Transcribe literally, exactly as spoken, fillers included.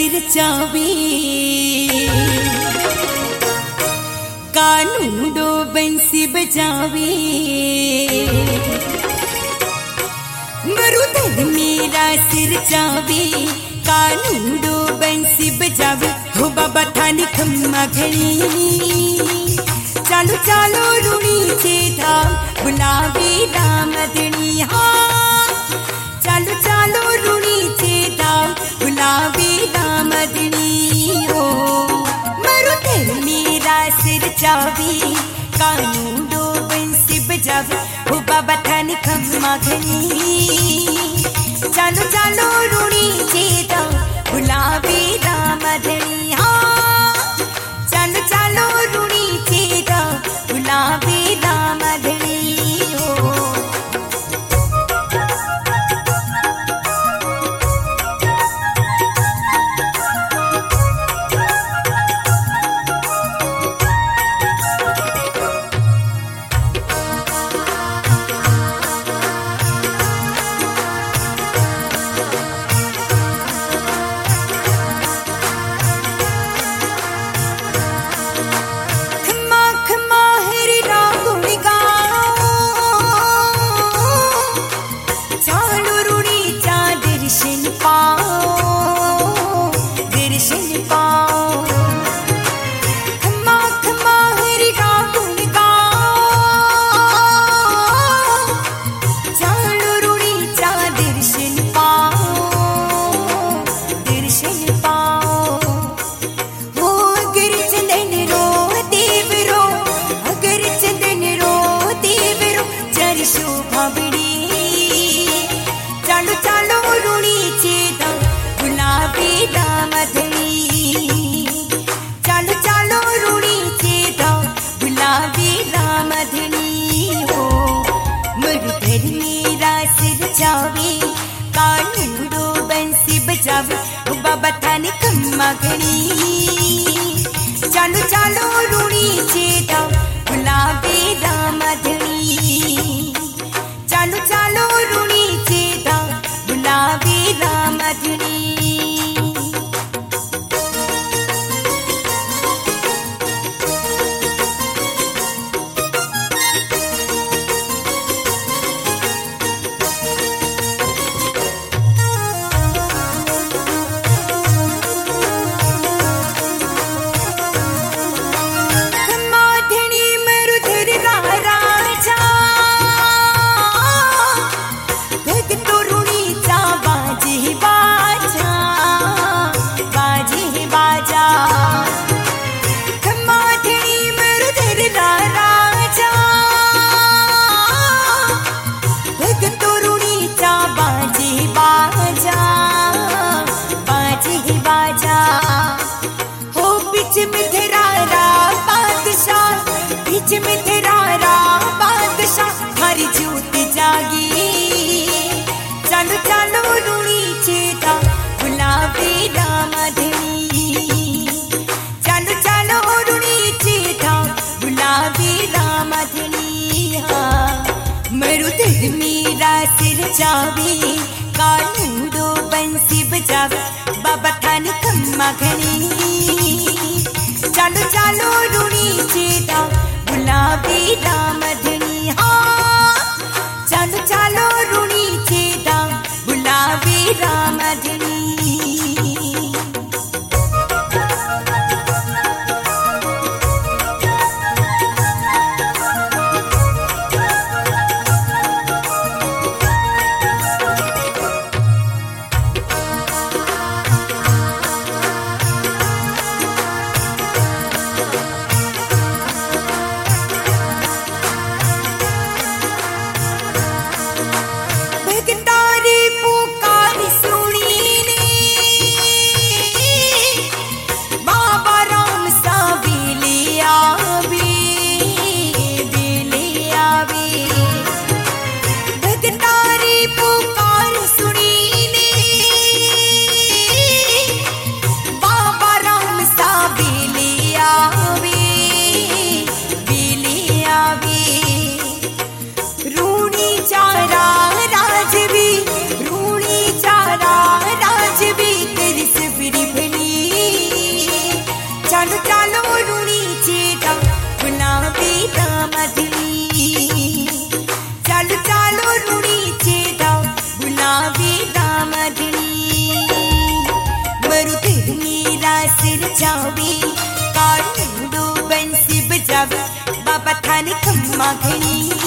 रचावे कानूडो बंसी बजावे मरुधर मेरा सिर चावे कानूडो बंसी बजावे हो बाबा थानी खम्मा घड़ी चालो चालो रूणी चे धाम बुलावे रामधनी हाँ चालो चालो रूणी चे धाम बुलावे रामधनी हो मरुधर मेरा सिर चावे कानूडो बंसी बजावे हो बाबा थानी खम्मा घड़ी चालो चालो रूणी चे धाम बुलावे रामधनी हाँ चालो चालो रूणी चे धाम बुलावे रामधनी हो चालो चालो रूणी चे धाम बुलावे रामधनी चालो चालो रूणी चे धाम बुलावे रामधनी हो मरुधर मेरा सिर चावे कानूडो बंसी बजावे हो बाबा थाने खम्मा घड़ी चालो चालो रूणी चे धाम बुलावे रामधनी चालो चालो रूणी चे धाम बुलावे रामधनी हरी ज्योति जागी चालो चालो रूणी चे धाम बुलावे रामधनी चालो चालो रूणी चे धाम बुलावे रामधनी हाँ मरुधर मेरा सिर चावे कानूडो बंसी बजावे बाबा थाने खम्मा घड़ी चालो चालो रूणी चे धाम बुलावे रामधनी हाँ चालो चालो रूणी चे धाम बुलावे रामधनी बाघणी।